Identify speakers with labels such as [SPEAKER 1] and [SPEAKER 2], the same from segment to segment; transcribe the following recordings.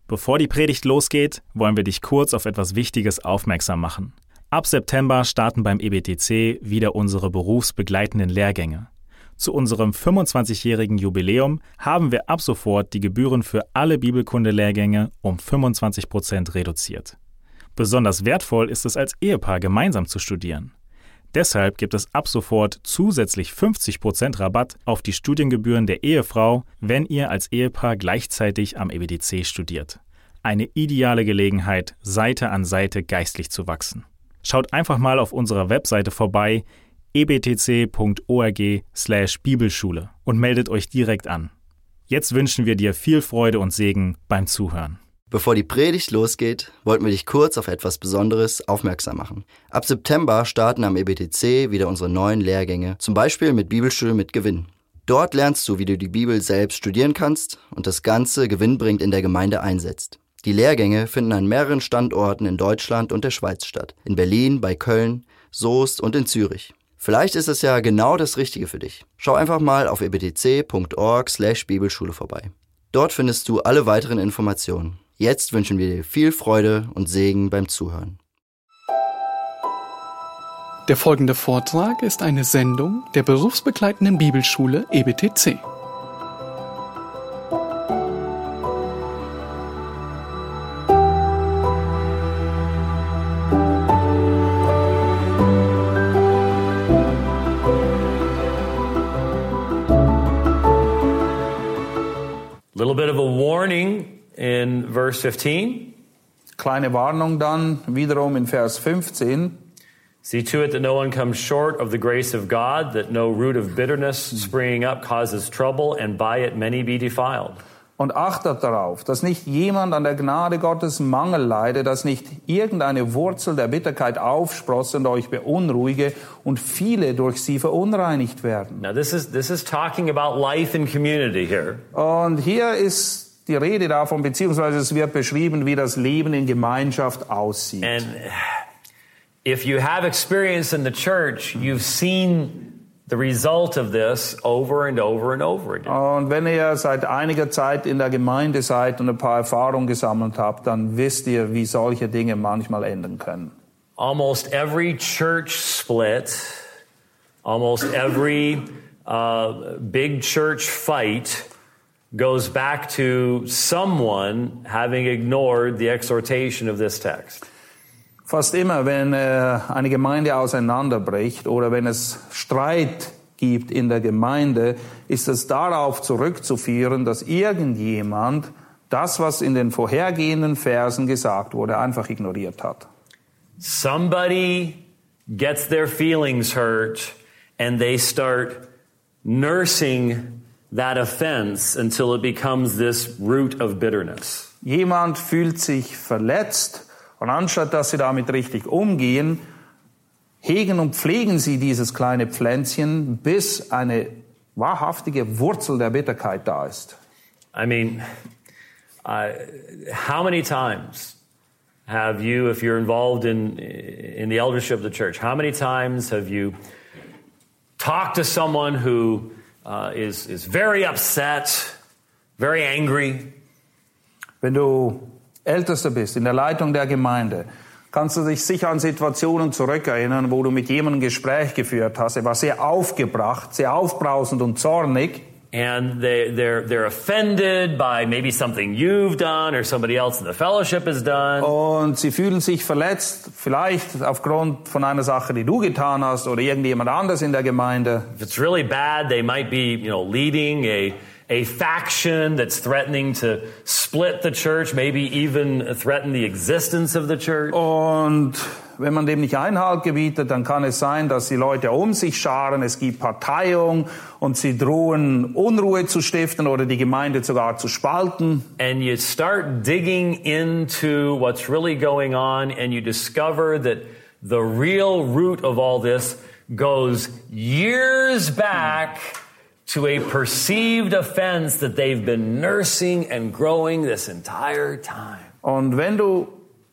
[SPEAKER 1] Bevor die Predigt losgeht, wollen wir dich kurz auf etwas Wichtiges aufmerksam machen. Ab September starten beim EBTC wieder unsere berufsbegleitenden Lehrgänge. Zu unserem 25-jährigen Jubiläum haben wir ab sofort die Gebühren für alle Bibelkunde-Lehrgänge um 25% reduziert. Besonders wertvoll ist es als Ehepaar gemeinsam zu studieren. Deshalb gibt es ab sofort zusätzlich 50% Rabatt auf die Studiengebühren der Ehefrau, wenn ihr als Ehepaar gleichzeitig am EBTC studiert. Eine ideale Gelegenheit, Seite an Seite geistlich zu wachsen. Schaut einfach mal auf unserer Webseite vorbei, ebtc.org/Bibelschule und meldet euch direkt an. Jetzt wünschen wir dir viel Freude und Segen beim Zuhören.
[SPEAKER 2] Bevor die Predigt losgeht, wollten wir dich kurz auf etwas Besonderes aufmerksam machen. Ab September starten am EBTC wieder unsere neuen Lehrgänge, zum Beispiel mit Bibelschule mit Gewinn. Dort lernst du, wie du die Bibel selbst studieren kannst und das Ganze gewinnbringend in der Gemeinde einsetzt. Die Lehrgänge finden an mehreren Standorten in Deutschland und der Schweiz statt. In Berlin, bei Köln, Soest und in Zürich. Vielleicht ist es ja genau das Richtige für dich. Schau einfach mal auf ebtc.org/Bibelschule vorbei. Dort findest du alle weiteren Informationen. Jetzt wünschen wir dir viel Freude und Segen beim Zuhören.
[SPEAKER 3] Der folgende Vortrag ist eine Sendung der berufsbegleitenden Bibelschule EBTC.
[SPEAKER 4] Little bit of a warning in verse 15.
[SPEAKER 5] Kleine Warnung dann wiederum in Vers 15.
[SPEAKER 4] See to it that no one comes short of the grace of God, that no root of bitterness springing up causes trouble, and by it many be defiled.
[SPEAKER 5] Und achtet darauf, dass nicht jemand an der Gnade Gottes Mangel leide, dass nicht irgendeine Wurzel der Bitterkeit aufsprosse und euch beunruhige und viele durch sie verunreinigt werden.
[SPEAKER 4] Now this is talking about life in community here.
[SPEAKER 5] Und hier ist die Rede davon, beziehungsweise es wird beschrieben, wie das Leben in Gemeinschaft aussieht.
[SPEAKER 4] And if you have experience in the church, you've seen the result of this over and over and over again.
[SPEAKER 5] Und wenn ihr seit einiger Zeit in der Gemeinde seid und ein paar Erfahrungen gesammelt habt, dann wisst ihr, wie solche Dinge manchmal enden können.
[SPEAKER 4] Almost every church split, almost every big church fight goes back to someone having ignored the exhortation of this text.
[SPEAKER 5] Fast immer, wenn eine Gemeinde auseinanderbricht oder wenn es Streit gibt in der Gemeinde, ist es darauf zurückzuführen, dass irgendjemand das, was in den vorhergehenden Versen gesagt wurde, einfach ignoriert hat.
[SPEAKER 4] Somebody gets their feelings hurt and they start nursing that offense until it becomes this root of bitterness.
[SPEAKER 5] Jemand fühlt sich verletzt und anstatt dass sie damit richtig umgehen, hegen und pflegen sie dieses kleine Pflänzchen, bis eine wahrhaftige Wurzel der Bitterkeit da ist.
[SPEAKER 4] I mean, how many times have you, if you're involved in the eldership of the church, how many times have you talked to someone who is very upset, very angry?
[SPEAKER 5] Wenn du Ältester bist in der Leitung der Gemeinde, kannst du dich sicher an Situationen zurückerinnern, wo du mit jemandem ein Gespräch geführt hast. Er war sehr aufgebracht, sehr aufbrausend und zornig.
[SPEAKER 4] And they're offended by maybe something you've done or somebody else in the fellowship has done.
[SPEAKER 5] Und sie fühlen sich verletzt, vielleicht aufgrund von einer Sache, die du getan hast oder irgendjemand anders in der Gemeinde.
[SPEAKER 4] If it's really bad, they might be, leading a faction that's threatening to split the church, maybe even threaten the existence of the church.
[SPEAKER 5] Und wenn man dem nicht Einhalt gebietet, dann kann es sein, dass die Leute um sich scharen, es gibt Parteiung und sie drohen Unruhe zu stiften oder die Gemeinde sogar zu spalten.
[SPEAKER 4] And you start digging into what's really going on and you discover that the real root of all this goes years back to a perceived offense that they've been nursing and growing this entire time.
[SPEAKER 5] Und wenn du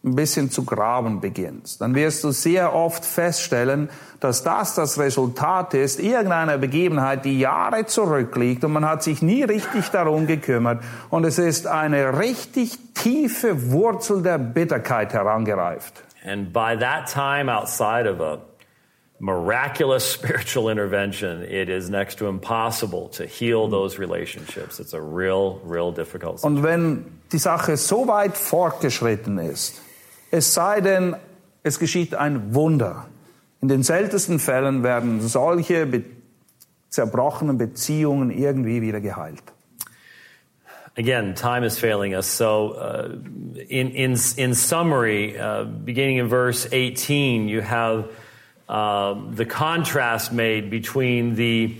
[SPEAKER 5] ein bisschen zu graben beginnst, dann wirst du sehr oft feststellen, dass das Resultat ist irgendeiner Begebenheit, die Jahre zurückliegt und man hat sich nie richtig darum gekümmert und es ist eine richtig tiefe Wurzel der Bitterkeit herangereift.
[SPEAKER 4] And by that time, outside of a miraculous spiritual intervention, it is next to impossible to heal those relationships. It's a real difficult situation.
[SPEAKER 5] Und wenn die Sache so weit fortgeschritten ist, es sei denn, es geschieht ein Wunder. In den seltensten Fällen werden solche zerbrochenen Beziehungen irgendwie wieder geheilt.
[SPEAKER 4] Again, time is failing us. So, in summary, beginning in verse 18, you have the contrast made between the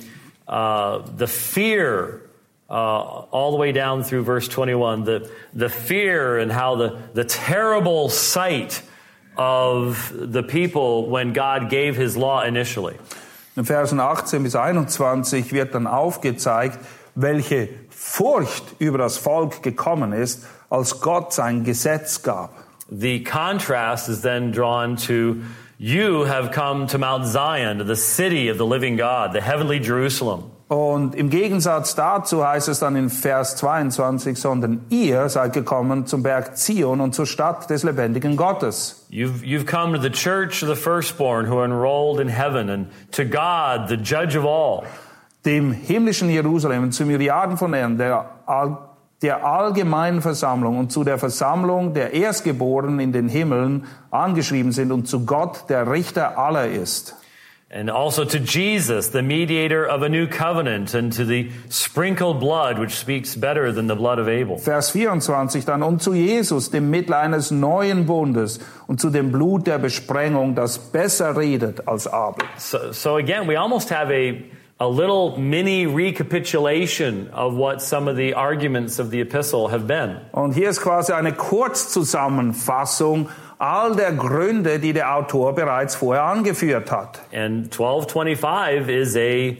[SPEAKER 4] fear all the way down through verse 21, the fear and how the terrible sight of the people when God gave his law initially.
[SPEAKER 5] In Versen 18 bis 21 wird dann aufgezeigt, welche Furcht über das Volk gekommen ist, als Gott sein Gesetz gab.
[SPEAKER 4] The contrast is then drawn to, you have come to Mount Zion, to the city of the living God, the heavenly Jerusalem.
[SPEAKER 5] Und im Gegensatz dazu heißt es dann in Vers 22, sondern ihr seid gekommen zum Berg Zion und zur Stadt des lebendigen Gottes.
[SPEAKER 4] You've come to the church of the firstborn who are enrolled in heaven, and to God, the judge of all.
[SPEAKER 5] Dem himmlischen Jerusalem, zu Myriaden von Ehren, der allgemeinen Versammlung und zu der Versammlung der Erstgeborenen in den Himmeln angeschrieben sind und zu Gott, der Richter aller ist.
[SPEAKER 4] And also to Jesus, the mediator of a new covenant, and to the sprinkled blood, which speaks better than the blood of Abel.
[SPEAKER 5] Vers 24 dann, und zu Jesus, dem Mittler eines neuen Bundes, und zu dem Blut der Besprengung, das besser redet als Abel.
[SPEAKER 4] So again, we almost have a little mini recapitulation of what some of the arguments of the epistle have been.
[SPEAKER 5] Und hier ist quasi eine Kurzzusammenfassung all der Gründe, die der Autor bereits vorher angeführt hat.
[SPEAKER 4] And 12:25 is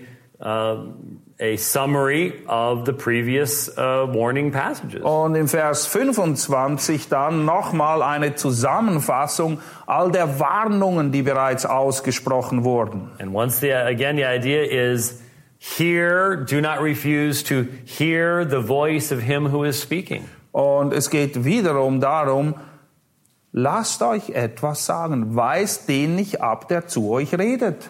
[SPEAKER 4] a summary of the previous warning passages.
[SPEAKER 5] Und im Vers 25 dann nochmal eine Zusammenfassung all der Warnungen, die bereits ausgesprochen wurden.
[SPEAKER 4] And once again, the idea is, hear, do not refuse to hear the voice of him who is speaking.
[SPEAKER 5] Und es geht wiederum darum, lasst euch etwas sagen, weist den nicht ab, der zu euch redet.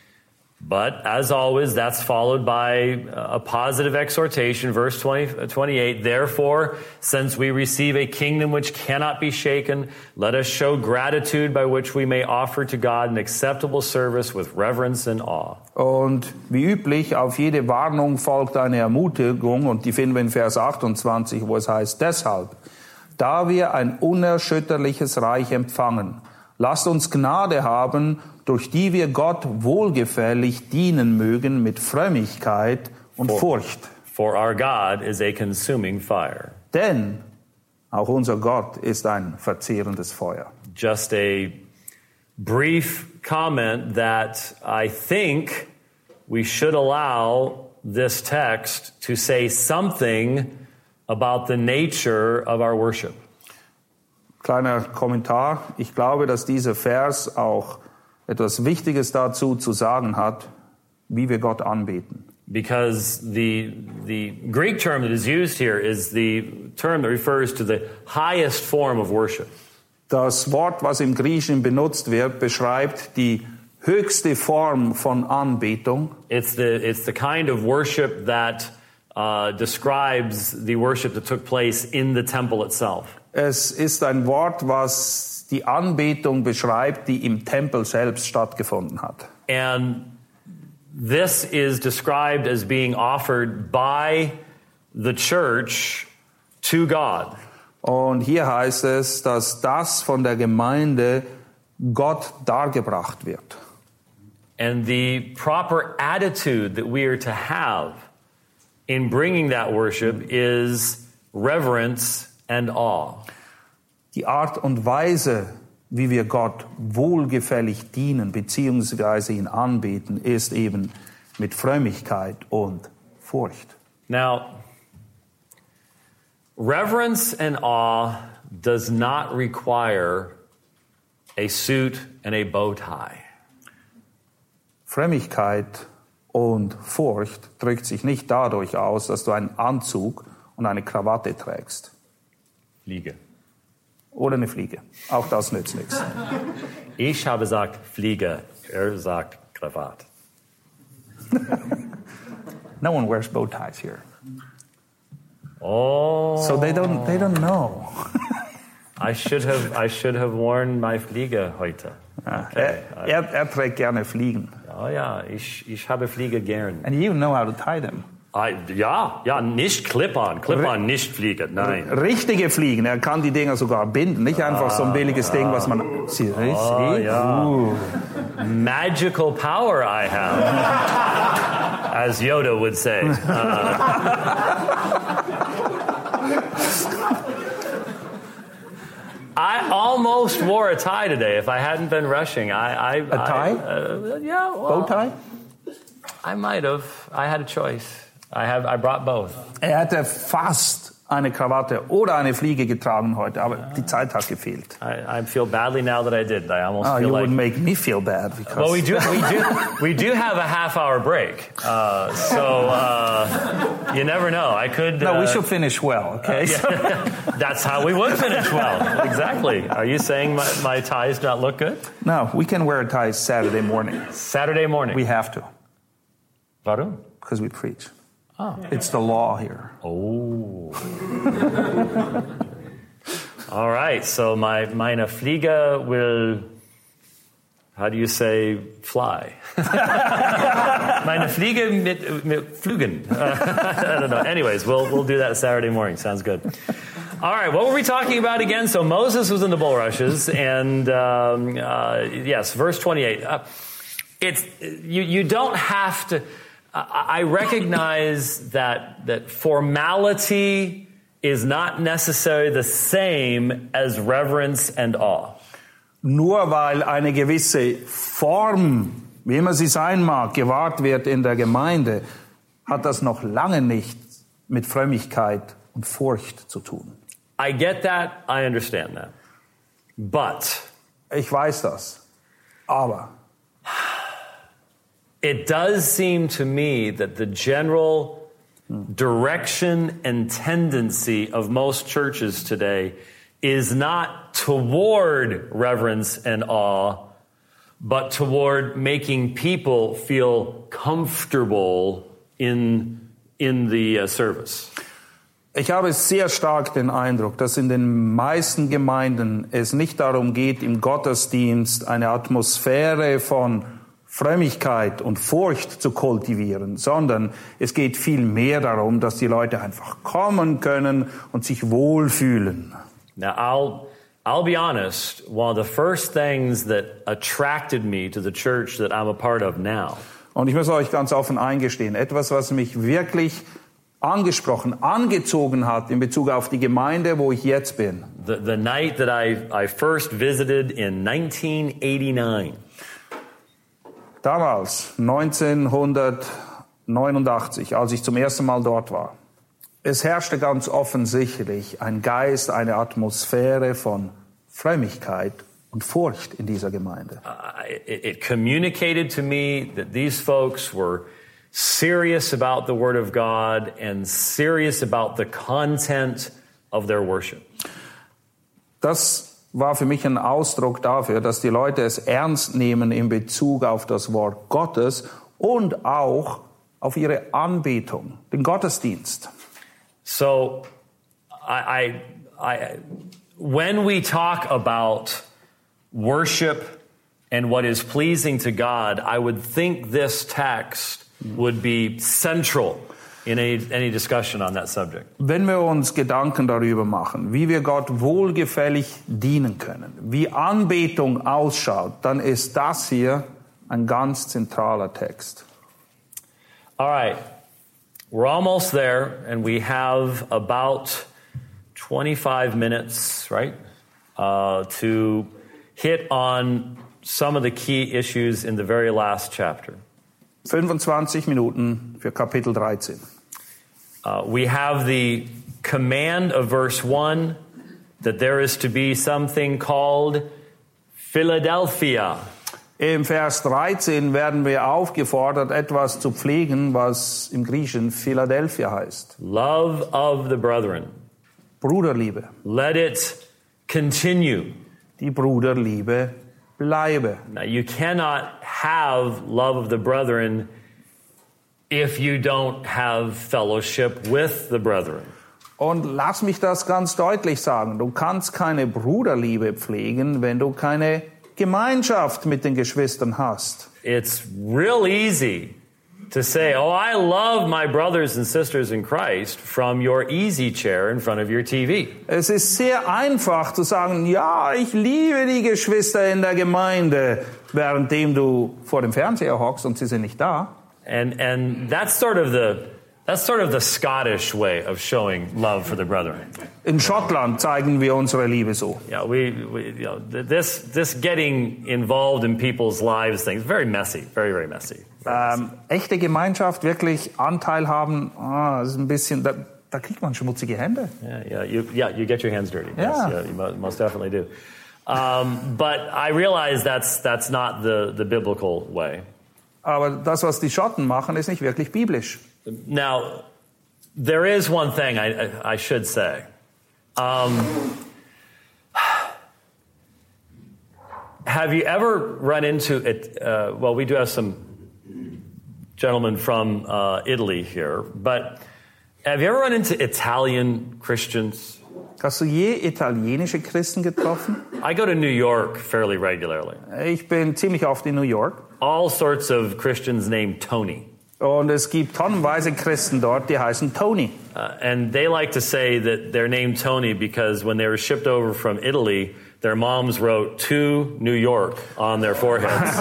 [SPEAKER 4] But as always, that's followed by a positive exhortation, verse 28. Therefore, since we receive a kingdom which cannot be shaken, let us show gratitude by which we may offer to God an acceptable service with reverence and awe.
[SPEAKER 5] Und wie üblich, auf jede Warnung folgt eine Ermutigung, und die finden wir in Vers 28, wo es heißt, deshalb, da wir ein unerschütterliches Reich empfangen, lasst uns Gnade haben, durch die wir Gott wohlgefällig dienen mögen mit Frömmigkeit und Furcht.
[SPEAKER 4] For our God is a consuming fire.
[SPEAKER 5] Denn auch unser Gott ist ein verzehrendes Feuer.
[SPEAKER 4] Just a brief comment that I think we should allow this text to say something about the nature of our worship.
[SPEAKER 5] Kleiner Kommentar. Ich glaube, dass dieser Vers auch etwas Wichtiges dazu zu sagen hat, wie wir Gott anbeten.
[SPEAKER 4] Because the Greek term that is used here is the term that refers to the highest form of worship.
[SPEAKER 5] Das Wort, was im Griechischen benutzt wird, beschreibt die höchste Form von Anbetung.
[SPEAKER 4] It's the kind of worship that describes the worship that took place in the temple itself.
[SPEAKER 5] Es ist ein Wort, was die Anbetung beschreibt, die im Tempel selbst stattgefunden hat.
[SPEAKER 4] And this is described as being offered by the church to God.
[SPEAKER 5] Und hier heißt es, dass das von der Gemeinde Gott dargebracht wird.
[SPEAKER 4] And the proper attitude that we are to have in bringing that worship is reverence and awe.
[SPEAKER 5] Die Art und Weise, wie wir Gott wohlgefällig dienen bzw. ihn anbeten, ist eben mit Frömmigkeit und Furcht.
[SPEAKER 4] Now, reverence and awe, does not require a suit and a bow tie.
[SPEAKER 5] Frömmigkeit und Furcht drückt sich nicht dadurch aus, dass du einen Anzug und eine Krawatte trägst.
[SPEAKER 4] Fliege.
[SPEAKER 5] Oder eine Fliege. Auch das nützt nichts.
[SPEAKER 4] Ich habe gesagt Fliege, sagt Krawatte.
[SPEAKER 5] No one wears bow ties here.
[SPEAKER 4] Oh.
[SPEAKER 5] So they don't know.
[SPEAKER 4] I should have worn my Fliege heute. Okay.
[SPEAKER 5] Er trägt gerne Fliegen.
[SPEAKER 4] Oh ja, ich habe Fliege gern.
[SPEAKER 5] And you know how to tie them.
[SPEAKER 4] Ja, nicht Clip-on, nicht Fliege, nein.
[SPEAKER 5] Richtige Fliegen, er kann die Dinger sogar binden, nicht einfach so ein billiges Ding, was man...
[SPEAKER 4] Magical power I have, as Yoda would say. I almost wore a tie today if I hadn't been rushing.
[SPEAKER 5] A tie?
[SPEAKER 4] Yeah. Well,
[SPEAKER 5] bow tie?
[SPEAKER 4] I might have. I had a choice. I brought both.
[SPEAKER 5] Er hätte fast eine Krawatte oder eine Fliege getragen heute, aber die Zeit hat gefehlt.
[SPEAKER 4] I feel badly now that I did. I almost feel
[SPEAKER 5] you
[SPEAKER 4] like...
[SPEAKER 5] wouldn't make me feel bad because...
[SPEAKER 4] Well, we do have a half-hour break, so you never know. I could...
[SPEAKER 5] No, we should finish well, okay?
[SPEAKER 4] That's how we would finish well. Exactly. Are you saying my ties do not look good?
[SPEAKER 5] No, we can wear ties Saturday morning.
[SPEAKER 4] Saturday morning?
[SPEAKER 5] We have to.
[SPEAKER 4] Warum?
[SPEAKER 5] Because we preach. Oh. It's the law here.
[SPEAKER 4] Oh. All right, so meine Fliege will, how do you say fly? Meine Fliege mit Flügen. I don't know. Anyways, we'll do that Saturday morning. Sounds good. All right, what were we talking about again? So Moses was in the bulrushes, and yes, verse 28. You don't have to... I recognize that formality is not necessarily the same as reverence and awe.
[SPEAKER 5] Nur weil eine gewisse Form, wie immer sie sein mag, gewahrt wird in der Gemeinde, hat das noch lange nichts mit Frömmigkeit und Furcht zu tun.
[SPEAKER 4] I get that, I understand that. But
[SPEAKER 5] ich weiß das. Aber
[SPEAKER 4] it does seem to me that the general direction and tendency of most churches today is not toward reverence and awe, but toward making people feel comfortable in the service.
[SPEAKER 5] Ich habe sehr stark den Eindruck, dass in den meisten Gemeinden es nicht darum geht, im Gottesdienst eine Atmosphäre von Frömmigkeit und Furcht zu kultivieren, sondern es geht viel mehr darum, dass die Leute einfach kommen können und sich wohlfühlen.
[SPEAKER 4] Now, I'll be honest, one of the first things that attracted me to the church that I'm a part of now.
[SPEAKER 5] Und ich muss euch ganz offen eingestehen, etwas, was mich wirklich angezogen hat in Bezug auf die Gemeinde, wo ich jetzt bin.
[SPEAKER 4] The night that I first visited in 1989.
[SPEAKER 5] Damals, 1989, als ich zum ersten Mal dort war. Es herrschte ganz offensichtlich ein Geist, eine Atmosphäre von Frömmigkeit und Furcht in dieser Gemeinde.
[SPEAKER 4] It communicated to me that these folks were serious about the Word of God and serious about the content of their worship.
[SPEAKER 5] Das war für mich ein Ausdruck dafür, dass die Leute es ernst nehmen in Bezug auf das Wort Gottes und auch auf ihre Anbetung, den Gottesdienst.
[SPEAKER 4] So, when we talk about worship and what is pleasing to God, I would think this text would be central in any discussion on that subject.
[SPEAKER 5] Wenn wir uns Gedanken darüber machen, wie wir Gott wohlgefällig dienen können, wie Anbetung ausschaut, dann ist das hier ein ganz zentraler Text.
[SPEAKER 4] All right. We're almost there, and we have about 25 minutes, right, to hit on some of the key issues in the very last chapter.
[SPEAKER 5] 25 Minuten für Kapitel 13.
[SPEAKER 4] We have the command of verse 1 that there is to be something called Philadelphia.
[SPEAKER 5] Im Vers 13 werden wir aufgefordert, etwas zu pflegen, was im Griechischen Philadelphia heißt.
[SPEAKER 4] Love of the brethren.
[SPEAKER 5] Bruderliebe.
[SPEAKER 4] Let it continue.
[SPEAKER 5] Die Bruderliebe bleibe.
[SPEAKER 4] Now, you cannot have love of the brethren if you don't have fellowship with the brethren.
[SPEAKER 5] Und lass mich das ganz deutlich sagen. Du kannst keine Bruderliebe pflegen, wenn du keine Gemeinschaft mit den Geschwistern hast.
[SPEAKER 4] It's real easy to say, oh, I love my brothers and sisters in Christ from your easy chair in front of your TV.
[SPEAKER 5] Es ist sehr einfach zu sagen, ja, ich liebe die Geschwister in der Gemeinde, währenddem du vor dem Fernseher hockst und sie sind nicht da.
[SPEAKER 4] And that's sort of the Scottish way of showing love for the brethren.
[SPEAKER 5] In Schottland zeigen wir unsere Liebe so.
[SPEAKER 4] Yeah, this getting involved in people's lives thing is very messy, very, very messy.
[SPEAKER 5] Echte Gemeinschaft, wirklich Anteil haben, das ist ein bisschen, da kriegt man schmutzige Hände.
[SPEAKER 4] You get your hands dirty.
[SPEAKER 5] Yeah.
[SPEAKER 4] Yes, you most definitely do. But I realize that's not the biblical way.
[SPEAKER 5] Aber das, was die Schotten machen, ist nicht wirklich biblisch.
[SPEAKER 4] Now, there is one thing I should say. Have you ever run into it? Well, we do have some gentlemen from Italy here, but have you ever run into Italian Christians?
[SPEAKER 5] Hast du je italienische Christen getroffen?
[SPEAKER 4] I go to New York fairly regularly.
[SPEAKER 5] Ich bin ziemlich oft in New York.
[SPEAKER 4] All sorts of Christians named Tony.
[SPEAKER 5] Und es gibt tonnenweise Christen dort, die heißen Tony.
[SPEAKER 4] And they like to say that they're named Tony because when they were shipped over from Italy, their moms wrote to New York on their foreheads.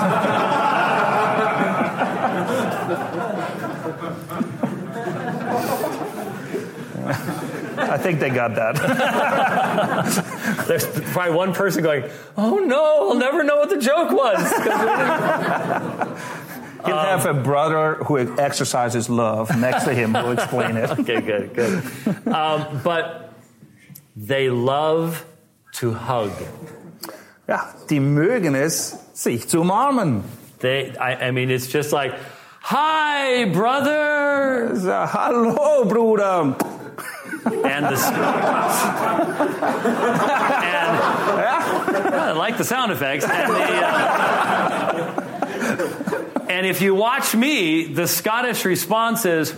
[SPEAKER 5] I think they got that.
[SPEAKER 4] There's probably one person going, oh no, I'll never know what the joke was.
[SPEAKER 5] He'll have a brother who exercises love next to him who will explain it.
[SPEAKER 4] Okay, good. But they love to hug.
[SPEAKER 5] Ja, die mögen es, sich zu umarmen.
[SPEAKER 4] I mean, it's just like, hi, brother.
[SPEAKER 5] Hallo, Bruder.
[SPEAKER 4] And I like the sound effects. And if you watch me, the Scottish response is.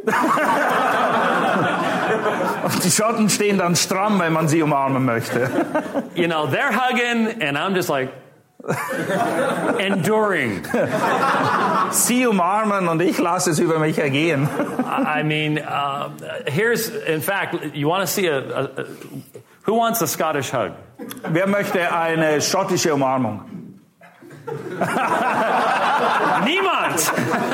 [SPEAKER 5] Die Schotten stehen dann stramm, wenn man sie umarmen möchte.
[SPEAKER 4] You know, they're hugging, and I'm just like enduring.
[SPEAKER 5] Sie umarmen und ich lasse es über mich ergehen.
[SPEAKER 4] I mean, here's, in fact, you want to see who wants a Scottish hug?
[SPEAKER 5] Wer möchte eine schottische Umarmung?
[SPEAKER 4] Niemand!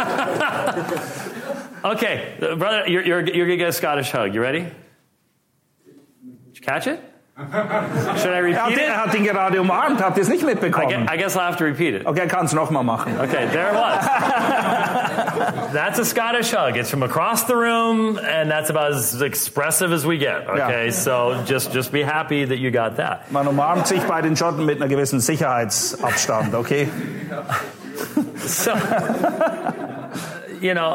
[SPEAKER 4] Okay, brother, you're gonna get a Scottish hug. You ready? Did you catch it? Should I repeat it?
[SPEAKER 5] Er hat ihn gerade umarmt, habt ihr es nicht mitbekommen?
[SPEAKER 4] I guess I'll have to repeat it.
[SPEAKER 5] Okay, kann es nochmal machen.
[SPEAKER 4] Okay, there it was. That's a Scottish hug. It's from across the room, and that's about as expressive as we get. Okay,
[SPEAKER 5] Ja.
[SPEAKER 4] so just be happy that you got that.
[SPEAKER 5] Man umarmt sich bei den Schotten mit einer gewissen Sicherheitsabstand, okay?
[SPEAKER 4] So, you know,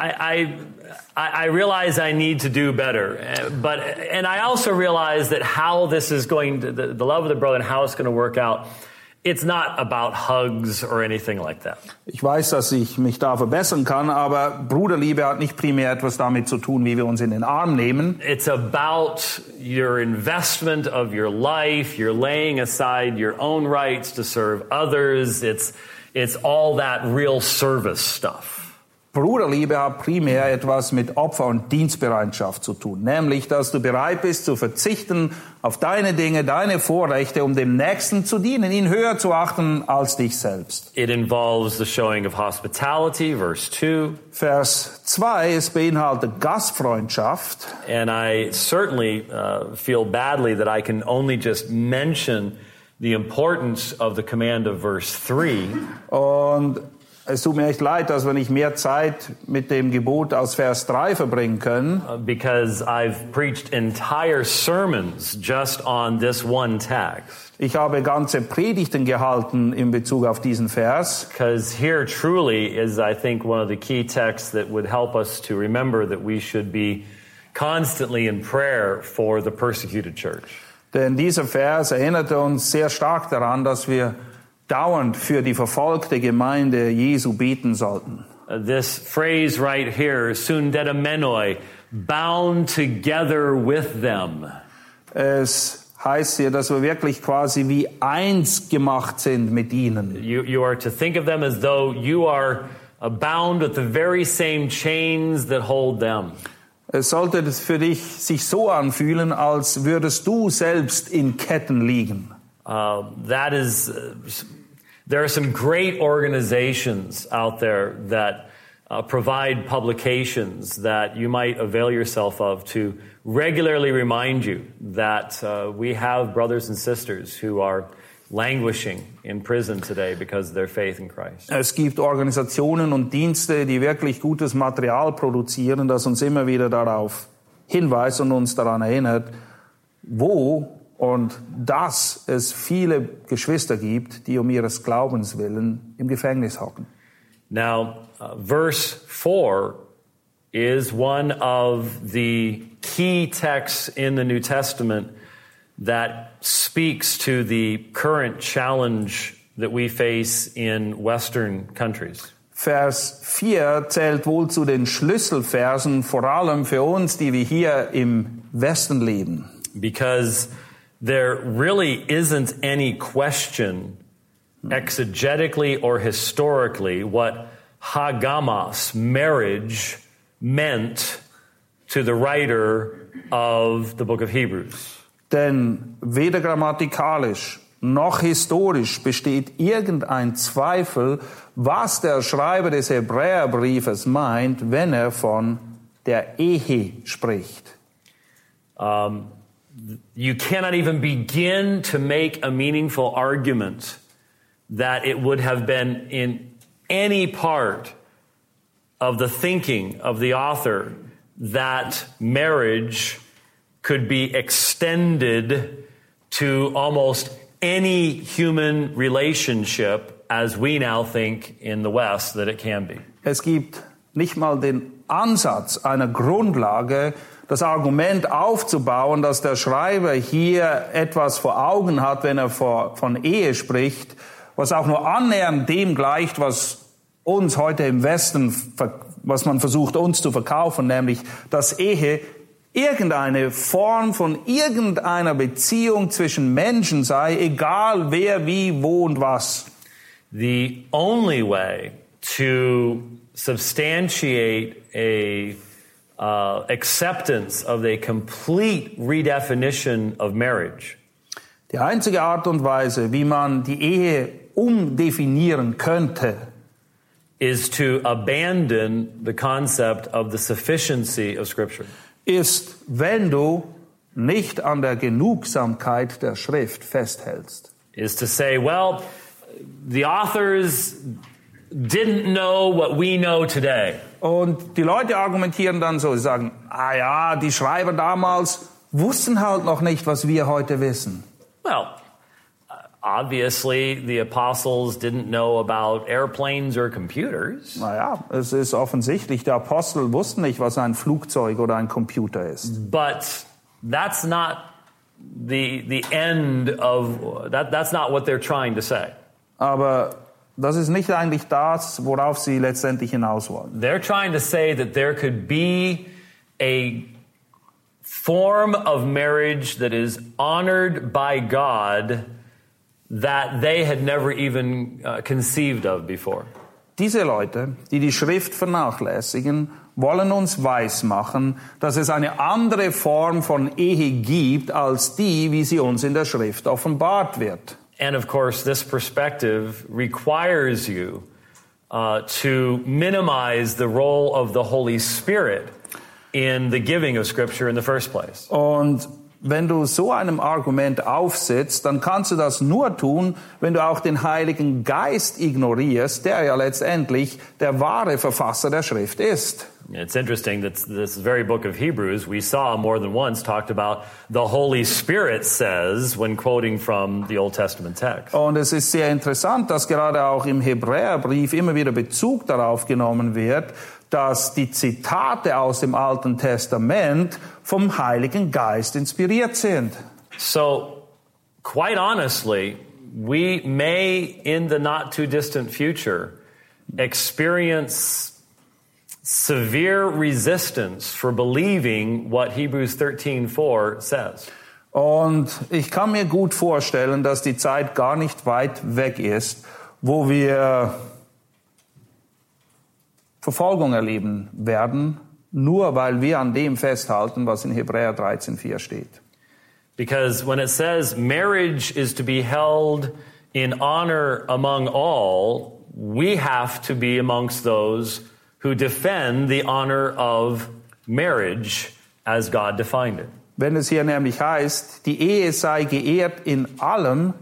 [SPEAKER 4] I realize I need to do better, and I also realize that how this is going to, the love of the brother and how it's going to work out, it's not about hugs or anything like that.
[SPEAKER 5] Ich weiß, dass ich mich da verbessern kann, aber Bruderliebe hat nicht primär etwas damit zu tun, wie wir uns in den Arm nehmen.
[SPEAKER 4] It's about your investment of your life. You're laying aside your own rights to serve others. It's all that real service stuff.
[SPEAKER 5] Bruderliebe hat primär etwas mit Opfer- und Dienstbereitschaft zu tun. Nämlich, dass du bereit bist zu verzichten auf deine Dinge, deine Vorrechte, um dem Nächsten zu dienen, ihn höher zu achten als dich selbst.
[SPEAKER 4] It involves the showing of hospitality, verse 2.
[SPEAKER 5] Vers 2, es beinhaltet Gastfreundschaft.
[SPEAKER 4] And I certainly feel badly that I can only just mention the importance of the command of verse 3.
[SPEAKER 5] Und Es tut mir echt leid, dass wir nicht mehr Zeit mit dem Gebot aus Vers 3 verbringen können.
[SPEAKER 4] Because I've preached entire sermons just on this one text.
[SPEAKER 5] Ich habe ganze Predigten gehalten in Bezug auf diesen Vers.
[SPEAKER 4] Because here truly is, I think, one of the key texts that would help us to remember that we should be constantly in prayer for the persecuted church.
[SPEAKER 5] Denn dieser Vers erinnert uns sehr stark daran, dass wir dauernd für die verfolgte Gemeinde Jesu beten sollten.
[SPEAKER 4] This phrase right here, sundetemenoi, bound together with them.
[SPEAKER 5] Es heißt hier, dass wir wirklich quasi wie eins gemacht sind mit ihnen.
[SPEAKER 4] You are to think of them as though you are bound with the very same chains that hold them.
[SPEAKER 5] Es sollte für dich sich so anfühlen, als würdest du selbst in Ketten liegen.
[SPEAKER 4] There are some great organizations out there that provide publications that you might avail yourself of to regularly remind you that we have brothers and sisters who are languishing in prison today because of their faith in Christ.
[SPEAKER 5] Es gibt Organisationen und Dienste, die wirklich gutes Material produzieren, das uns immer wieder darauf hinweist und uns daran erinnert, wo und dass es viele Geschwister gibt, die ihres Glaubens willen im Gefängnis hocken.
[SPEAKER 4] Now, verse 4 is one of the key texts in the New Testament that speaks to the current challenge that we face in Western countries.
[SPEAKER 5] Vers 4 zählt wohl zu den Schlüsselversen, vor allem für uns, die wir hier im Westen leben.
[SPEAKER 4] Because there really isn't any question, exegetically or historically, what hagamos, marriage, meant to the writer of the book of Hebrews.
[SPEAKER 5] Denn weder grammatikalisch noch historisch besteht irgendein Zweifel, was der Schreiber des Hebräerbriefes meint, wenn er von der Ehe spricht.
[SPEAKER 4] You cannot even begin to make a meaningful argument that it would have been in any part of the thinking of the author that marriage could be extended to almost any human relationship as we now think in the West that it can be.
[SPEAKER 5] Es gibt nicht mal den Ansatz einer Grundlage, das Argument aufzubauen, dass der Schreiber hier etwas vor Augen hat, wenn er von Ehe spricht, was auch nur annähernd dem gleicht, was uns heute im Westen, was man versucht uns zu verkaufen, nämlich, dass Ehe irgendeine Form von irgendeiner Beziehung zwischen Menschen sei, egal wer, wie, wo und was.
[SPEAKER 4] The only way to substantiate a acceptance of a complete redefinition of marriage
[SPEAKER 5] Die einzige Art und Weise, wie man die Ehe umdefinieren könnte,
[SPEAKER 4] is to abandon the concept of the sufficiency of Scripture.
[SPEAKER 5] ist, wenn du nicht an der Genugsamkeit der Schrift festhältst.
[SPEAKER 4] Is to say, well, the authors didn't know what we know today.
[SPEAKER 5] Und die Leute argumentieren dann so, sie sagen, ja, die Schreiber damals wussten halt noch nicht, was wir heute wissen.
[SPEAKER 4] Well, obviously the apostles didn't know about airplanes or computers.
[SPEAKER 5] Naja, es ist offensichtlich, die Apostel wussten nicht, was ein Flugzeug oder ein Computer ist.
[SPEAKER 4] But that's not the end of that's not what they're trying to say.
[SPEAKER 5] Aber das ist nicht eigentlich das, worauf sie letztendlich hinaus wollen.
[SPEAKER 4] They're trying to say that there could be a form of marriage that is honored by God that they had never even conceived of before.
[SPEAKER 5] Diese Leute, die die Schrift vernachlässigen, wollen uns weismachen, dass es eine andere Form von Ehe gibt, als die, wie sie uns in der Schrift offenbart wird.
[SPEAKER 4] And of course, this perspective requires you to minimize the role of the Holy Spirit in the giving of Scripture in the first place.
[SPEAKER 5] Und wenn du so einem Argument aufsetzt, dann kannst du das nur tun, wenn du auch den Heiligen Geist ignorierst, der ja letztendlich der wahre Verfasser der Schrift ist.
[SPEAKER 4] It's interesting that this very book of Hebrews, we saw more than once, talked about the Holy Spirit says when quoting from the Old Testament text.
[SPEAKER 5] Und es ist sehr interessant, dass gerade auch im Hebräerbrief immer wieder Bezug darauf genommen wird, dass die Zitate aus dem Alten Testament vom Heiligen Geist inspiriert sind.
[SPEAKER 4] So, quite honestly, we may in the not too distant future experience severe resistance for believing what Hebrews 13:4 says.
[SPEAKER 5] Und ich kann mir gut vorstellen, dass die Zeit gar nicht weit weg ist, wo wir Verfolgung erleben werden, nur weil wir an dem festhalten, was in Hebräer 13,4 steht.
[SPEAKER 4] Because when it says marriage is to be held in honor among all, we have to be amongst those who defend the honor of marriage as God defined it.
[SPEAKER 5] Wenn es hier nämlich heißt, die Ehe sei geehrt in allem,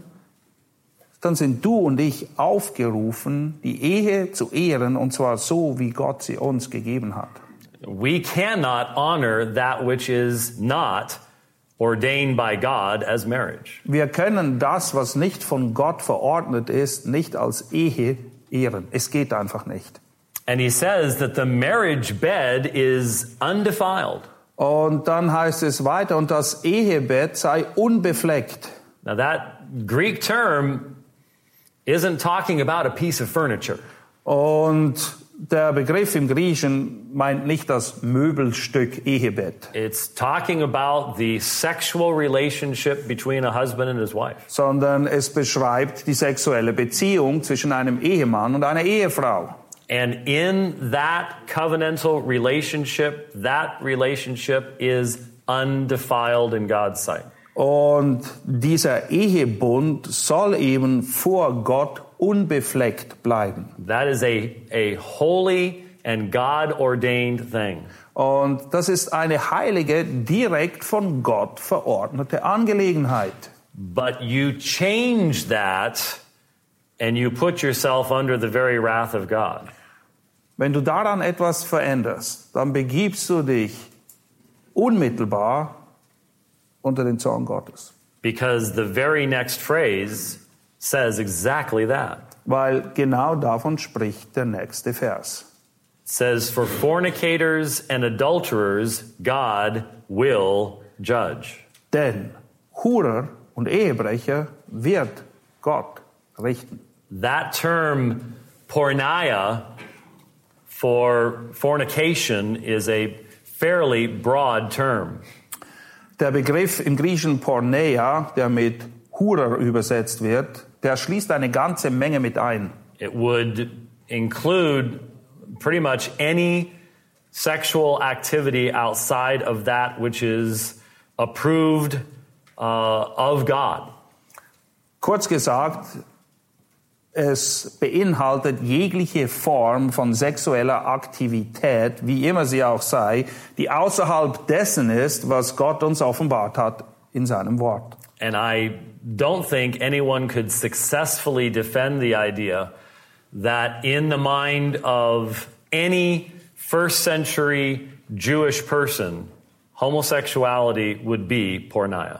[SPEAKER 5] dann sind du und ich aufgerufen, die Ehe zu ehren, und zwar so, wie Gott sie uns gegeben hat.
[SPEAKER 4] We cannot honor that which is not ordained by God as marriage.
[SPEAKER 5] Wir können das, was nicht von Gott verordnet ist, nicht als Ehe ehren. Es geht einfach nicht.
[SPEAKER 4] And he says that the marriage bed is undefiled.
[SPEAKER 5] Und dann heißt es weiter, und das Ehebett sei unbefleckt.
[SPEAKER 4] Now that Greek term isn't talking about a piece of furniture.
[SPEAKER 5] Und der Begriff im Griechischen meint nicht das Möbelstück Ehebett.
[SPEAKER 4] It's talking about the sexual relationship between a husband and his wife.
[SPEAKER 5] Sondern es beschreibt die sexuelle Beziehung zwischen einem Ehemann und einer Ehefrau.
[SPEAKER 4] And in that covenantal relationship, that relationship is undefiled in God's sight.
[SPEAKER 5] Und dieser Ehebund soll eben vor Gott unbefleckt bleiben.
[SPEAKER 4] That is a holy and God-ordained thing.
[SPEAKER 5] Und das ist eine heilige, direkt von Gott verordnete Angelegenheit.
[SPEAKER 4] But you change that and you put yourself under the very wrath of God.
[SPEAKER 5] Wenn du daran etwas veränderst, dann begibst du dich unmittelbar unter den Zorn Gottes.
[SPEAKER 4] Because the very next phrase says exactly that.
[SPEAKER 5] Weil genau davon spricht der nächste Vers.
[SPEAKER 4] It says, for fornicators and adulterers, God will judge.
[SPEAKER 5] Denn Hurer und Ehebrecher wird Gott richten.
[SPEAKER 4] That term, porneia, for fornication is a fairly broad term.
[SPEAKER 5] Der Begriff im Griechischen Porneia, der mit Hurer übersetzt wird, der schließt eine ganze Menge mit ein.
[SPEAKER 4] It would include pretty much any sexual activity outside of that which is approved of God.
[SPEAKER 5] Kurz gesagt, es beinhaltet jegliche Form von sexueller Aktivität, wie immer sie auch sei, die außerhalb dessen ist, was Gott uns offenbart hat in seinem Wort.
[SPEAKER 4] And I don't think anyone could successfully defend the idea that in the mind of any first century Jewish person, homosexuality would be porneia.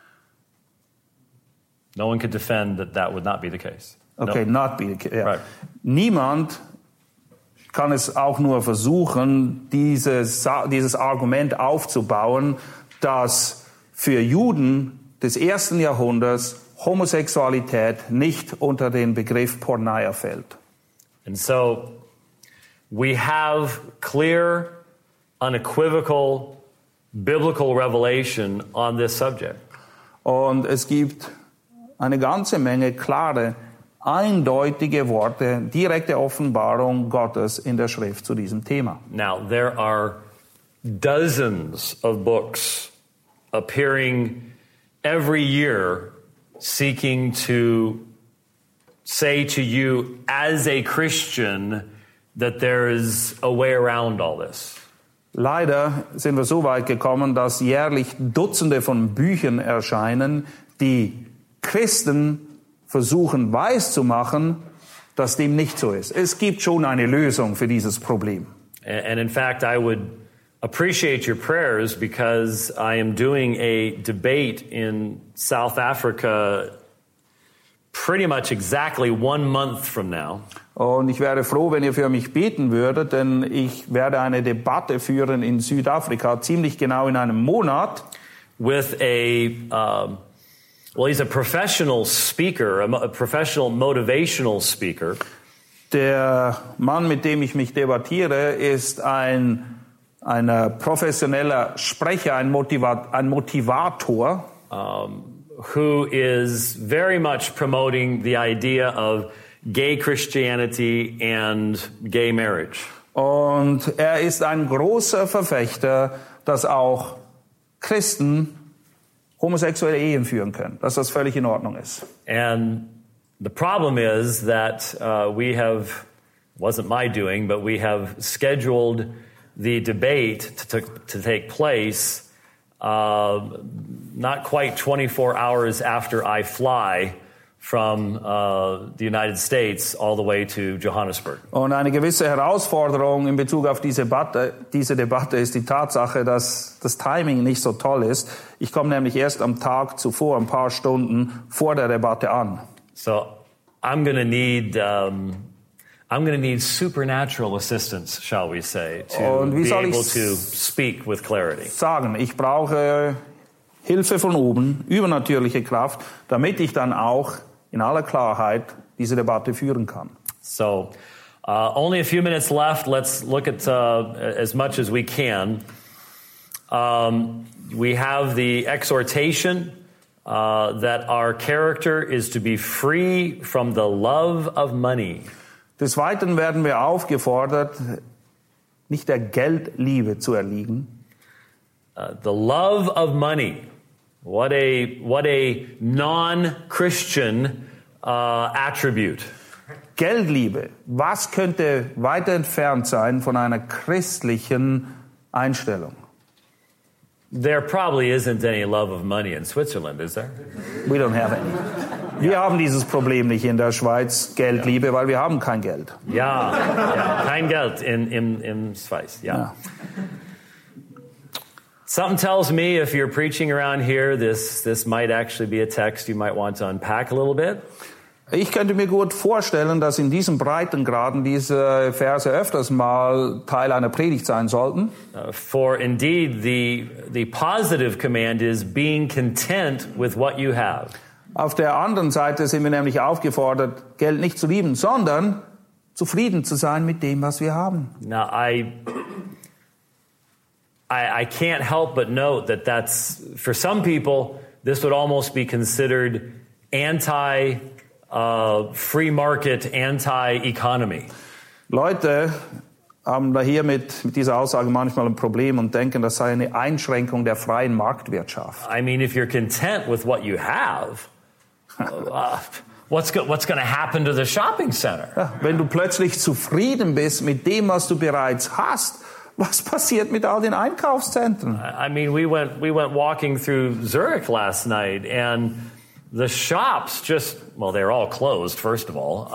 [SPEAKER 4] No one could defend that that would not be the case.
[SPEAKER 5] Okay,
[SPEAKER 4] No.
[SPEAKER 5] not be the case. Ja.
[SPEAKER 4] Right.
[SPEAKER 5] Niemand kann es auch nur versuchen, dieses Argument aufzubauen, dass für Juden des ersten Jahrhunderts Homosexualität nicht unter den Begriff Porneia fällt.
[SPEAKER 4] And so we have clear, unequivocal, biblical revelation on this subject.
[SPEAKER 5] Und es gibt eine ganze Menge klare, eindeutige Worte, direkte Offenbarung Gottes in der Schrift zu diesem Thema.
[SPEAKER 4] Now, there are dozens of books appearing every year seeking to say to you as a Christian that there is a way around all this.
[SPEAKER 5] Leider sind wir so weit gekommen, dass jährlich Dutzende von Büchern erscheinen, die Christen versuchen weiszumachen, dass dem nicht so ist. Es gibt schon eine Lösung für dieses Problem.
[SPEAKER 4] And in fact, I would appreciate your prayers because I am doing a debate in South Africa pretty much exactly 1 month from now.
[SPEAKER 5] Und ich wäre froh, wenn ihr für mich beten würdet, denn ich werde eine Debatte führen in Südafrika, ziemlich genau in einem Monat.
[SPEAKER 4] With well, he's a professional speaker, a professional motivational speaker.
[SPEAKER 5] Der Mann, mit dem ich mich debattiere, ist ein professioneller Sprecher, ein Motivator.
[SPEAKER 4] Who is very much promoting the idea of gay Christianity and gay marriage.
[SPEAKER 5] Und er ist ein großer Verfechter, dass auch Christen homosexuelle Ehen führen können, dass das völlig in Ordnung ist.
[SPEAKER 4] And the problem is that wasn't my doing, but we have scheduled the debate to take place not quite 24 hours after I fly from the United States all the way to Johannesburg.
[SPEAKER 5] Und eine gewisse Herausforderung in Bezug auf diese Debatte ist die Tatsache, dass das Timing nicht so toll ist. Ich komme nämlich erst am Tag zuvor, ein paar Stunden vor der Debatte an.
[SPEAKER 4] So I'm going to need supernatural assistance, shall we say, to be able to speak with clarity.
[SPEAKER 5] Ich brauche Hilfe von oben, übernatürliche Kraft, damit ich dann auch in aller Klarheit diese Debatte führen kann.
[SPEAKER 4] So, only a few minutes left. Let's look at as much as we can. We have the exhortation that our character is to be free from the love of money.
[SPEAKER 5] Des Weiteren werden wir aufgefordert, nicht der Geldliebe zu erliegen.
[SPEAKER 4] The love of money. What a non-Christian attribute.
[SPEAKER 5] Geldliebe. Was könnte weiter entfernt sein von einer christlichen Einstellung?
[SPEAKER 4] There probably isn't any love of money in Switzerland, is there?
[SPEAKER 5] We don't have any. Wir haben dieses Problem nicht in der Schweiz, Geldliebe, weil wir haben kein Geld.
[SPEAKER 4] Ja, kein Geld in Schweiz, ja. Something tells me if you're preaching around here, this might actually be a text you might want to unpack a little bit.
[SPEAKER 5] Ich könnte mir gut vorstellen, dass in diesen Breitengraden diese Verse öfters mal Teil einer Predigt sein sollten.
[SPEAKER 4] For indeed, the positive command is being content with what you have.
[SPEAKER 5] Auf der anderen Seite sind wir nämlich aufgefordert, Geld nicht zu lieben, sondern zufrieden zu sein mit dem, was wir haben.
[SPEAKER 4] Now, I can't help but note that that's, for some people, this would almost be considered free market, anti-economy.
[SPEAKER 5] Leute haben da hier mit dieser Aussage manchmal ein Problem und denken, das sei eine Einschränkung der freien Marktwirtschaft.
[SPEAKER 4] I mean, if you're content with what you have, what's going to happen to the shopping center?
[SPEAKER 5] Ja, wenn du plötzlich zufrieden bist mit dem, was du bereits hast, was passiert mit all den Einkaufszentren?
[SPEAKER 4] I mean, we went walking through Zurich last night, and the shops they're all closed, first of all.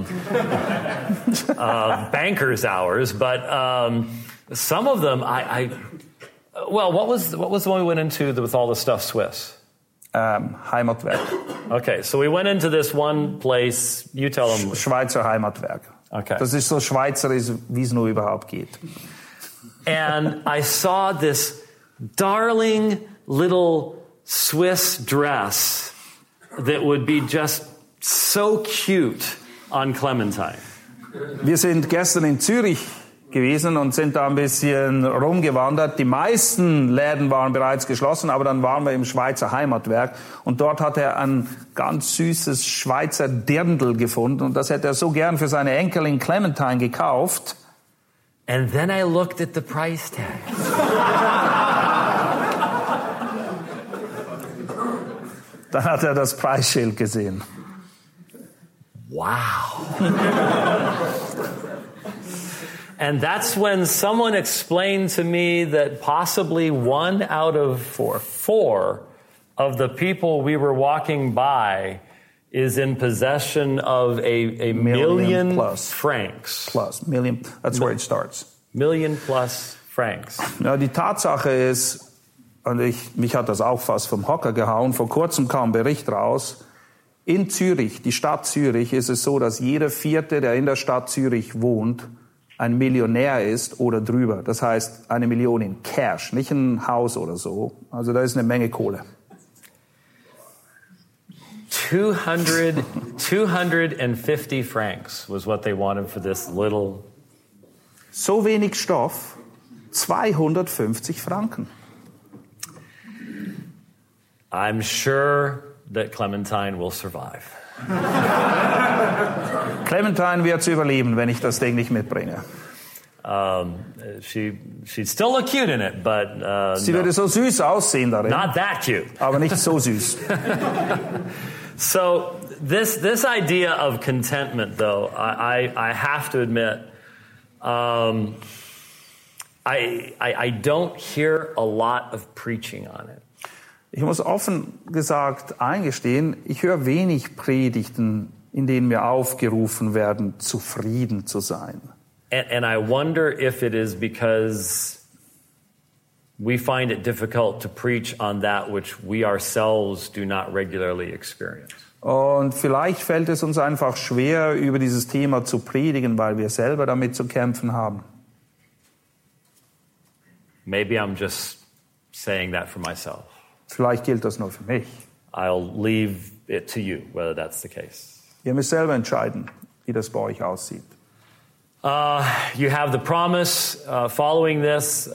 [SPEAKER 4] Bankers' hours, but some of them, what was the one we went into with all the stuff Swiss?
[SPEAKER 5] Heimatwerk.
[SPEAKER 4] Okay, so we went into this one place, you tell them.
[SPEAKER 5] Schweizer Heimatwerk.
[SPEAKER 4] Okay.
[SPEAKER 5] Das ist so schweizerisch, wie es nur überhaupt geht.
[SPEAKER 4] And I saw this darling little Swiss dress that would be just so cute on Clementine.
[SPEAKER 5] Wir sind gestern in Zürich gewesen und sind da ein bisschen rumgewandert. Die meisten Läden waren bereits geschlossen, aber dann waren wir im Schweizer Heimatwerk und dort hat er ein ganz süßes Schweizer Dirndl gefunden und das hätte er so gern für seine Enkelin Clementine gekauft.
[SPEAKER 4] And then I looked at the price tag.
[SPEAKER 5] Dann hat er das Preisschild gesehen.
[SPEAKER 4] Wow. And that's when someone explained to me that possibly 1 out of 4 of the people we were walking by is in possession of a million
[SPEAKER 5] plus
[SPEAKER 4] francs.
[SPEAKER 5] Million, that's where it starts.
[SPEAKER 4] Million plus francs.
[SPEAKER 5] Ja, die Tatsache ist, und mich hat das auch fast vom Hocker gehauen, vor kurzem kam ein Bericht raus, in Zürich, die Stadt Zürich, ist es so, dass jeder Vierte, der in der Stadt Zürich wohnt, ein Millionär ist oder drüber. Das heißt, 1 Million in Cash, nicht ein Haus oder so. Also da ist eine Menge Kohle.
[SPEAKER 4] 250 francs was what they wanted for this little.
[SPEAKER 5] So wenig Stoff, 250 Franken.
[SPEAKER 4] I'm sure that Clementine will survive.
[SPEAKER 5] Clementine wird es überleben, wenn ich das Ding nicht mitbringe.
[SPEAKER 4] She'd still look cute in it, but
[SPEAKER 5] Sie würde so süß aussehen darin,
[SPEAKER 4] not that cute.
[SPEAKER 5] aber nicht so süß.
[SPEAKER 4] So this idea of contentment, though, I have to admit, I don't hear a lot of preaching on it.
[SPEAKER 5] Ich muss offen gesagt eingestehen, ich höre wenig Predigten, in denen wir aufgerufen werden, zufrieden zu sein.
[SPEAKER 4] And I wonder if it is because we find it difficult to preach on that which we ourselves do not regularly experience.
[SPEAKER 5] Und vielleicht fällt es uns einfach schwer, über dieses Thema zu predigen, weil wir selber damit zu kämpfen haben.
[SPEAKER 4] Maybe I'm just saying that for myself.
[SPEAKER 5] Vielleicht gilt das nur für mich.
[SPEAKER 4] I'll leave it to you, whether that's the case.
[SPEAKER 5] Ihr müsst selber entscheiden, wie das bei euch aussieht.
[SPEAKER 4] You have the promise following this.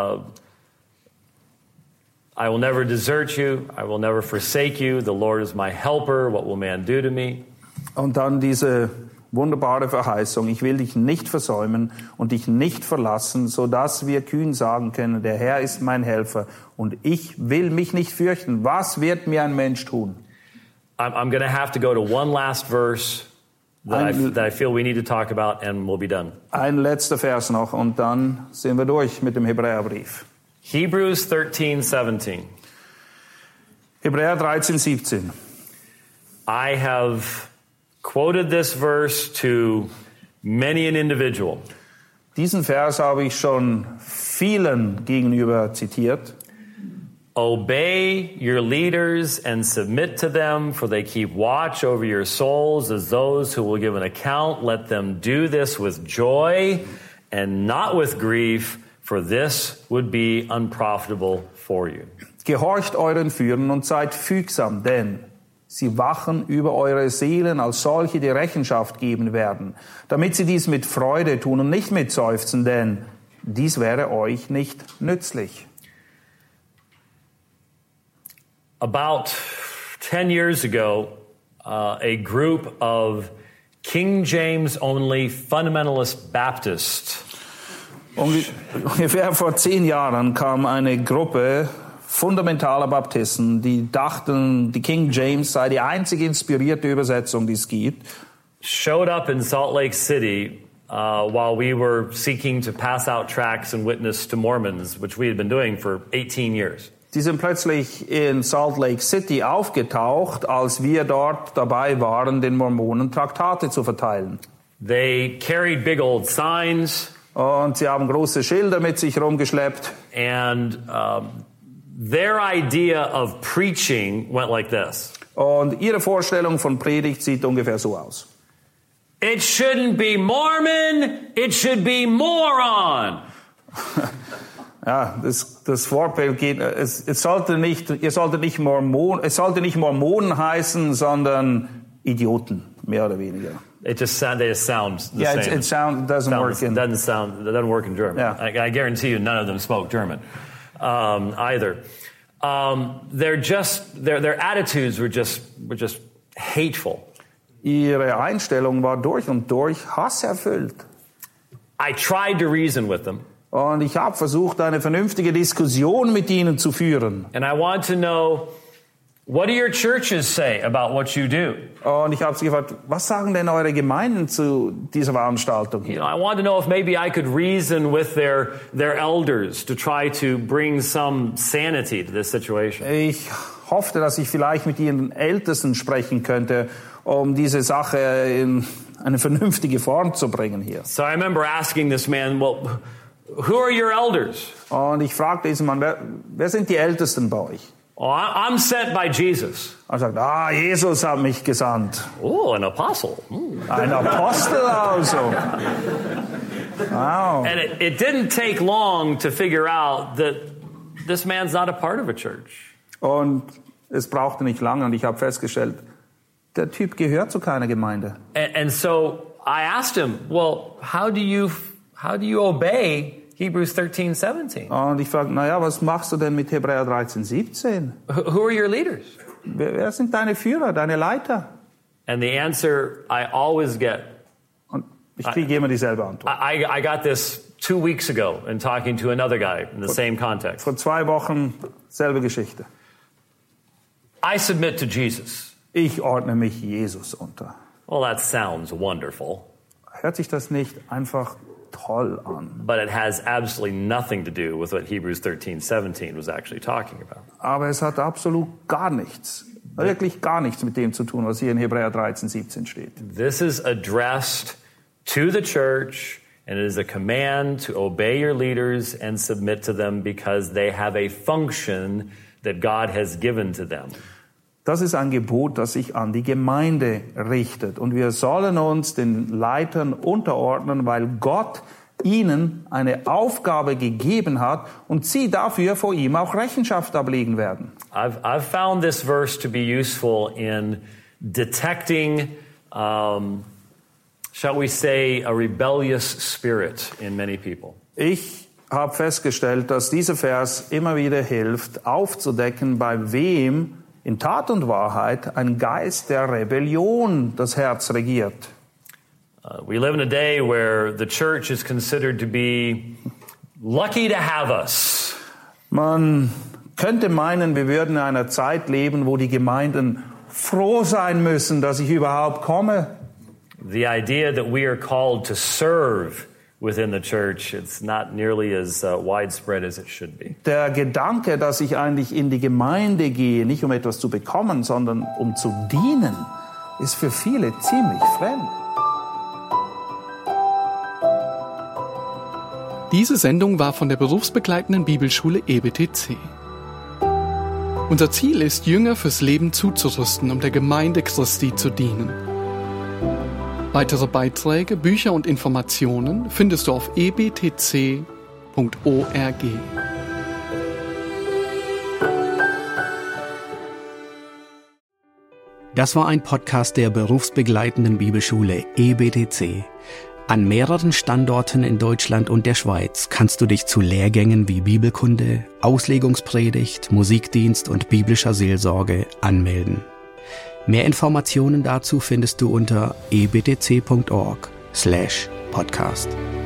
[SPEAKER 4] I will never desert you. I will never forsake you. The Lord is my helper. What will man do to me?
[SPEAKER 5] Und dann diese wunderbare Verheißung, ich will dich nicht versäumen und dich nicht verlassen, sodass wir kühn sagen können, der Herr ist mein Helfer und ich will mich nicht fürchten. Was wird mir ein Mensch tun?
[SPEAKER 4] I'm going to have to go to one last verse that I feel we need to talk about and we'll be done.
[SPEAKER 5] Ein letzter Vers noch und dann sind wir durch mit dem Hebräerbrief.
[SPEAKER 4] Hebrews 13:17.
[SPEAKER 5] Hebräer 13:17.
[SPEAKER 4] I have quoted this verse to many an individual.
[SPEAKER 5] Diesen Vers habe ich schon vielen gegenüber zitiert.
[SPEAKER 4] Obey your leaders and submit to them, for they keep watch over your souls as those who will give an account. Let them do this with joy and not with grief, for this would be unprofitable for you.
[SPEAKER 5] Gehorcht euren Führern und seid fügsam, denn sie wachen über eure Seelen als solche, die Rechenschaft geben werden, damit sie dies mit Freude tun und nicht mit Seufzen, denn dies wäre euch nicht nützlich.
[SPEAKER 4] About 10 years ago, a group of King James only fundamentalist Baptists
[SPEAKER 5] Ungefähr vor 10 Jahren kam eine Gruppe fundamentaler Baptisten, die dachten, die King James sei die einzige inspirierte Übersetzung, die es gibt.
[SPEAKER 4] Showed up in Salt Lake City while we were seeking to pass out tracts and witness to Mormons, which we had been doing for 18 years.
[SPEAKER 5] Die sind plötzlich in Salt Lake City aufgetaucht, als wir dort dabei waren, den Mormonen Traktate zu verteilen.
[SPEAKER 4] They carried big old signs.
[SPEAKER 5] Und sie haben große Schilder mit sich rumgeschleppt.
[SPEAKER 4] And their idea of preaching went like this.
[SPEAKER 5] Und ihre Vorstellung von Predigt sieht ungefähr so aus.
[SPEAKER 4] It shouldn't be Mormon, it should be moron.
[SPEAKER 5] Ja, das Wortbild geht, es sollte nicht Mormonen heißen, sondern Idioten, mehr oder weniger.
[SPEAKER 4] They just sound the same.
[SPEAKER 5] It doesn't
[SPEAKER 4] work in German.
[SPEAKER 5] Yeah.
[SPEAKER 4] I guarantee you none of them spoke German either. Their attitudes were just hateful.
[SPEAKER 5] Ihre Einstellung war durch und durch hasserfüllt.
[SPEAKER 4] I tried to reason with them.
[SPEAKER 5] Und ich habe versucht, eine vernünftige Diskussion mit ihnen zu führen.
[SPEAKER 4] And I want to know, What do your churches say about what you do?
[SPEAKER 5] Und ich habe sie gefragt, was sagen denn eure Gemeinden zu dieser Veranstaltung
[SPEAKER 4] You
[SPEAKER 5] hier?
[SPEAKER 4] know, I wanted to know if maybe I could reason with their elders to try to bring some sanity to this situation.
[SPEAKER 5] Ich hoffte, dass ich vielleicht mit ihren Ältesten sprechen könnte, um diese Sache in eine vernünftige Form zu bringen hier.
[SPEAKER 4] So I remember asking this man, well, who are your elders?
[SPEAKER 5] Und ich fragte diesen Mann, wer sind die Ältesten bei euch?
[SPEAKER 4] Oh, I'm sent by Jesus.
[SPEAKER 5] Er sagt, Jesus hat mich gesandt.
[SPEAKER 4] Oh, an apostle.
[SPEAKER 5] Ein Apostel also. Wow.
[SPEAKER 4] And it didn't take long to figure out that this man's not a part of a church.
[SPEAKER 5] Und es brauchte nicht lange und ich habe festgestellt, der Typ gehört zu keiner Gemeinde.
[SPEAKER 4] And so I asked him, well, how do you obey Hebrews 13:17?
[SPEAKER 5] Und ich fragte, was machst du denn mit Hebräer 13:17?
[SPEAKER 4] Who are your leaders?
[SPEAKER 5] Wer sind deine Führer, deine Leiter?
[SPEAKER 4] And the answer I always get,
[SPEAKER 5] Und ich kriege immer dieselbe Antwort.
[SPEAKER 4] I got this 2 weeks ago in talking to another guy in the same context.
[SPEAKER 5] Vor 2 Wochen selbe Geschichte.
[SPEAKER 4] I submit to Jesus.
[SPEAKER 5] Ich ordne mich Jesus unter.
[SPEAKER 4] Well, that sounds wonderful,
[SPEAKER 5] Hört sich das nicht einfach toll an?
[SPEAKER 4] but it has absolutely nothing to do with what Hebrews 13:17 was actually talking about.
[SPEAKER 5] Aber es hat absolut gar nichts, wirklich gar nichts mit dem zu tun, was hier in Hebräer 13:17 steht.
[SPEAKER 4] This is addressed to the church, and it is a command to obey your leaders and submit to them because they have a function that God has given to them.
[SPEAKER 5] Das ist ein Gebot, das sich an die Gemeinde richtet. Und wir sollen uns den Leitern unterordnen, weil Gott ihnen eine Aufgabe gegeben hat und sie dafür vor ihm auch Rechenschaft ablegen werden.
[SPEAKER 4] I've found this verse to be useful in detecting, shall we say, a rebellious spirit in many people.
[SPEAKER 5] Ich habe festgestellt, dass dieser Vers immer wieder hilft, aufzudecken, bei wem in Tat und Wahrheit ein Geist der Rebellion das Herz regiert.
[SPEAKER 4] We live in a day where the church is considered to be lucky to have us.
[SPEAKER 5] Man könnte meinen, wir würden in einer Zeit leben, wo die Gemeinden froh sein müssen, dass ich überhaupt komme.
[SPEAKER 4] The idea that we are called to serve within the church, it's not nearly as widespread as it should be.
[SPEAKER 5] Der Gedanke, dass ich eigentlich in die Gemeinde gehe, nicht um etwas zu bekommen, sondern um zu dienen, ist für viele ziemlich fremd.
[SPEAKER 3] Diese Sendung war von der berufsbegleitenden Bibelschule EBTC. Unser Ziel ist, Jünger fürs Leben zuzurüsten, um der Gemeinde Christi zu dienen. Weitere Beiträge, Bücher und Informationen findest du auf ebtc.org.
[SPEAKER 6] Das war ein Podcast der berufsbegleitenden Bibelschule EBTC. An mehreren Standorten in Deutschland und der Schweiz kannst du dich zu Lehrgängen wie Bibelkunde, Auslegungspredigt, Musikdienst und biblischer Seelsorge anmelden. Mehr Informationen dazu findest du unter ebtc.org/podcast.